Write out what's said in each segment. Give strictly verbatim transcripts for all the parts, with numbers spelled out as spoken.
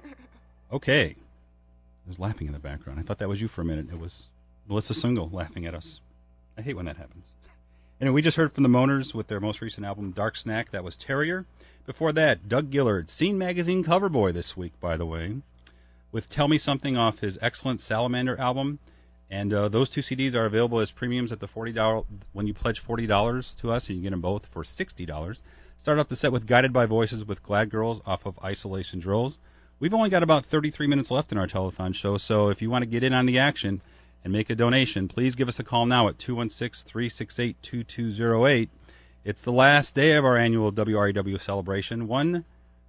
Okay. There's laughing in the background. I thought that was you for a minute. It was Melissa Single laughing at us. I hate when that happens. Anyway, we just heard from the Moaners with their most recent album, Dark Snack. That was Terrier. Before that, Doug Gillard, Scene Magazine cover boy this week, by the way, with Tell Me Something off his excellent Salamander album. And uh, those two C Ds are available as premiums at the forty dollars when you pledge forty dollars to us, and you get them both for sixty dollars. Start off the set with Guided by Voices with Glad Girls off of Isolation Drills. We've only got about thirty-three minutes left in our telethon show, so if you want to get in on the action and make a donation, please give us a call now at two one six, three six eight, two two zero eight. It's the last day of our annual W R E W celebration. One,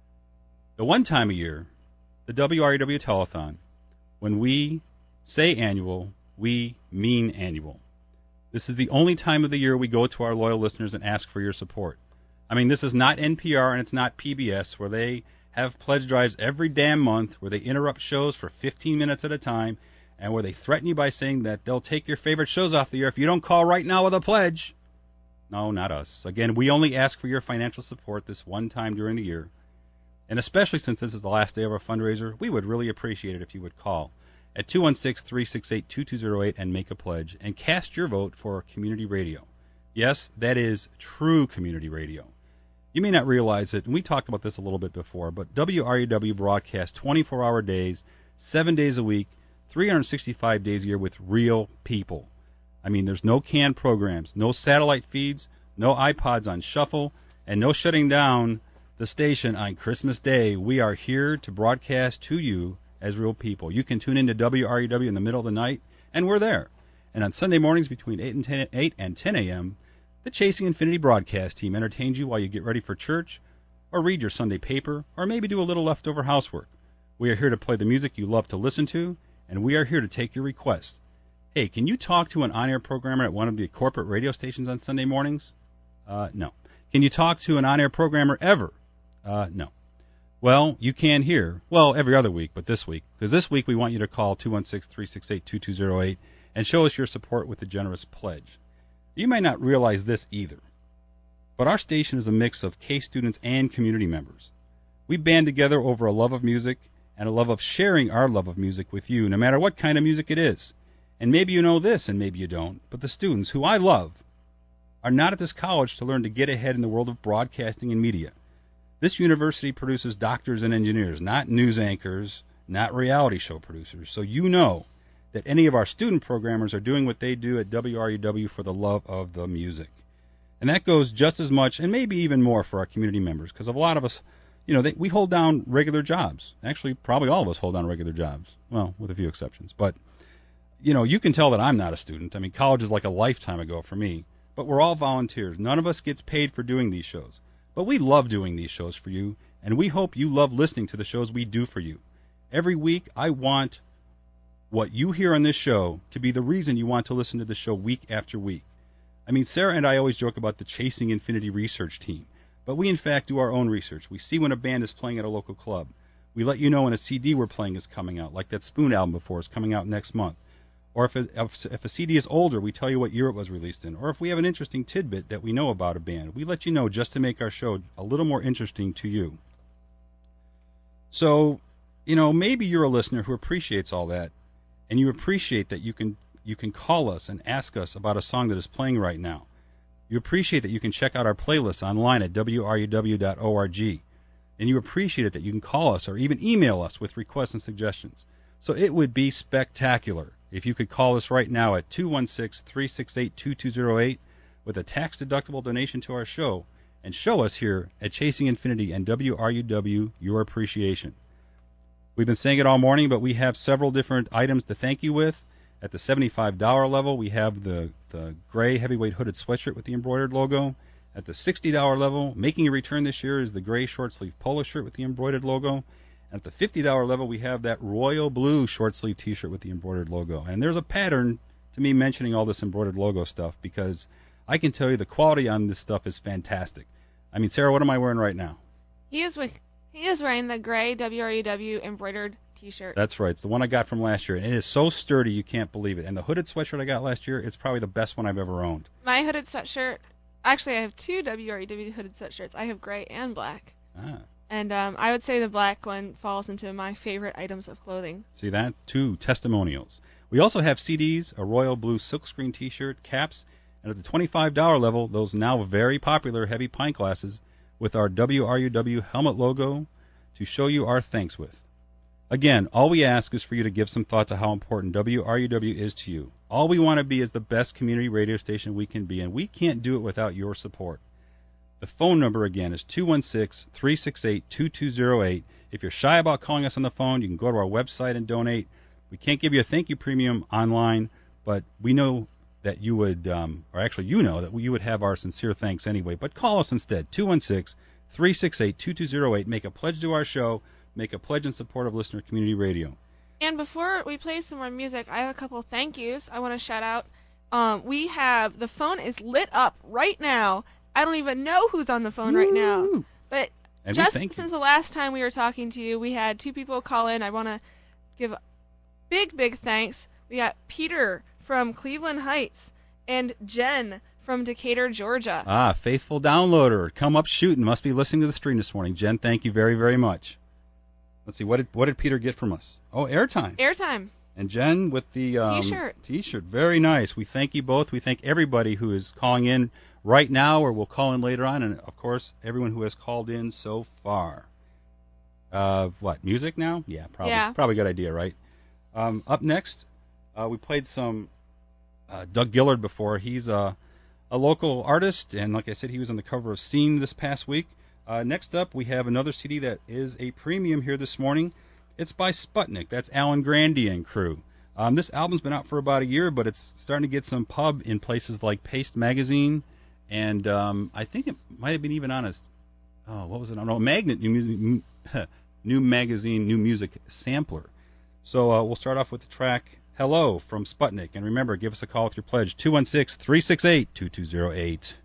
the one time a year, the W R E W telethon, when we say annual, we mean annual. This is the only time of the year we go to our loyal listeners and ask for your support. I mean, this is not N P R and it's not P B S, where they have pledge drives every damn month, where they interrupt shows for fifteen minutes at a time, and where they threaten you by saying that they'll take your favorite shows off the air if you don't call right now with a pledge. No, not us. Again, we only ask for your financial support this one time during the year. And especially since this is the last day of our fundraiser, we would really appreciate it if you would call at two one six, three six eight, two two zero eight and make a pledge and cast your vote for community radio. Yes, that is true community radio. You may not realize it, and we talked about this a little bit before, but W R U W broadcasts twenty-four hour days, seven days a week, three hundred sixty-five days a year with real people. I mean, there's no canned programs, no satellite feeds, no iPods on shuffle, and no shutting down the station on Christmas Day. We are here to broadcast to you as real people. You can tune into W R U W in the middle of the night, and we're there. And on Sunday mornings between eight and ten, eight and ten a.m., the Chasing Infinity broadcast team entertains you while you get ready for church, or read your Sunday paper, or maybe do a little leftover housework. We are here to play the music you love to listen to, and we are here to take your requests. Hey, can you talk to an on-air programmer at one of the corporate radio stations on Sunday mornings? Uh, no. Can you talk to an on-air programmer ever? Uh, no. Well, you can here. Well, every other week, but this week. Because this week we want you to call two one six, three six eight, two two zero eight and show us your support with a generous pledge. You may not realize this either, but our station is a mix of K students and community members. We band together over a love of music and a love of sharing our love of music with you, no matter what kind of music it is. And maybe you know this, and maybe you don't, but the students, who I love, are not at this college to learn to get ahead in the world of broadcasting and media. This university produces doctors and engineers, not news anchors, not reality show producers. So you know that any of our student programmers are doing what they do at W R U W for the love of the music. And that goes just as much, and maybe even more, for our community members, because a lot of us, you know, they, we hold down regular jobs. Actually, probably all of us hold down regular jobs. Well, with a few exceptions. But, you know, you can tell that I'm not a student. I mean, college is like a lifetime ago for me. But we're all volunteers. None of us gets paid for doing these shows. But we love doing these shows for you, and we hope you love listening to the shows we do for you. Every week, I want what you hear on this show to be the reason you want to listen to the show week after week. I mean, Sarah and I always joke about the Chasing Infinity research team, but we in fact do our own research. We see when a band is playing at a local club. We let you know when a C D we're playing is coming out, like that Spoon album before is coming out next month. Or if a, if a C D is older, we tell you what year it was released in. Or if we have an interesting tidbit that we know about a band, we let you know just to make our show a little more interesting to you. So, you know, maybe you're a listener who appreciates all that, and you appreciate that you can you can call us and ask us about a song that is playing right now. You appreciate that you can check out our playlists online at W R U W dot org. And you appreciate it that you can call us or even email us with requests and suggestions. So it would be spectacular if you could call us right now at two one six, three six eight, two two zero eight with a tax-deductible donation to our show and show us here at Chasing Infinity and W R U W your appreciation. We've been saying it all morning, but we have several different items to thank you with. At the seventy-five dollars level, we have the, the gray heavyweight hooded sweatshirt with the embroidered logo. At the sixty dollars level, making a return this year is the gray short-sleeve polo shirt with the embroidered logo. At the fifty dollars level, we have that royal blue short-sleeve T-shirt with the embroidered logo. And there's a pattern to me mentioning all this embroidered logo stuff, because I can tell you the quality on this stuff is fantastic. I mean, Sarah, what am I wearing right now? He is with, he is wearing the gray W R U W embroidered T-shirt. That's right. It's the one I got from last year, and it is so sturdy you can't believe it. And the hooded sweatshirt I got last year is probably the best one I've ever owned. My hooded sweatshirt, actually I have two W R U W hooded sweatshirts. I have gray and black. Ah. And um, I would say the black one falls into my favorite items of clothing. See that? Two testimonials. We also have C Ds, a royal blue silkscreen T-shirt, caps, and at the twenty-five dollars level, those now very popular heavy pint glasses with our W R U W helmet logo to show you our thanks with. Again, all we ask is for you to give some thought to how important W R U W is to you. All we want to be is the best community radio station we can be, and we can't do it without your support. The phone number again is two one six, three six eight, two two zero eight. If you're shy about calling us on the phone, you can go to our website and donate. We can't give you a thank you premium online, but we know that you would, um, or actually you know that you would have our sincere thanks anyway. But call us instead, two one six, three six eight, two two zero eight. Make a pledge to our show. Make a pledge in support of Listener Community Radio. And before we play some more music, I have a couple thank yous I want to shout out. Um, we have, the phone is lit up right now. I don't even know who's on the phone right now. Woo! But And just we thank since you. the last time we were talking to you, we had two people call in. I want to give big, big thanks. We got Peter from Cleveland Heights and Jen from Decatur, Georgia. Ah, faithful downloader. Come up shooting. Must be listening to the stream this morning. Jen, thank you very, very much. Let's see, what did what did Peter get from us? Oh, airtime. Airtime. And Jen with the um, T-shirt. T-shirt. Very nice. We thank you both. We thank everybody who is calling in right now or will call in later on. And, of course, everyone who has called in so far. Uh, what, music now? Yeah, probably. Yeah. Probably a good idea, right? Um, up next, uh, we played some uh, Doug Gillard before. He's a, a local artist, and like I said, he was on the cover of Scene this past week. Uh, next up, we have another C D that is a premium here this morning. It's by Sputnik. That's Alan Grandy and crew. Um, this album's been out for about a year, but it's starting to get some pub in places like Paste Magazine, and um, I think it might have been even on a, oh, what was it? I don't know, Magnet New Music, New Magazine, New Music Sampler. So uh, we'll start off with the track Hello from Sputnik. And remember, give us a call with your pledge, two one six, three six eight, two two zero eight.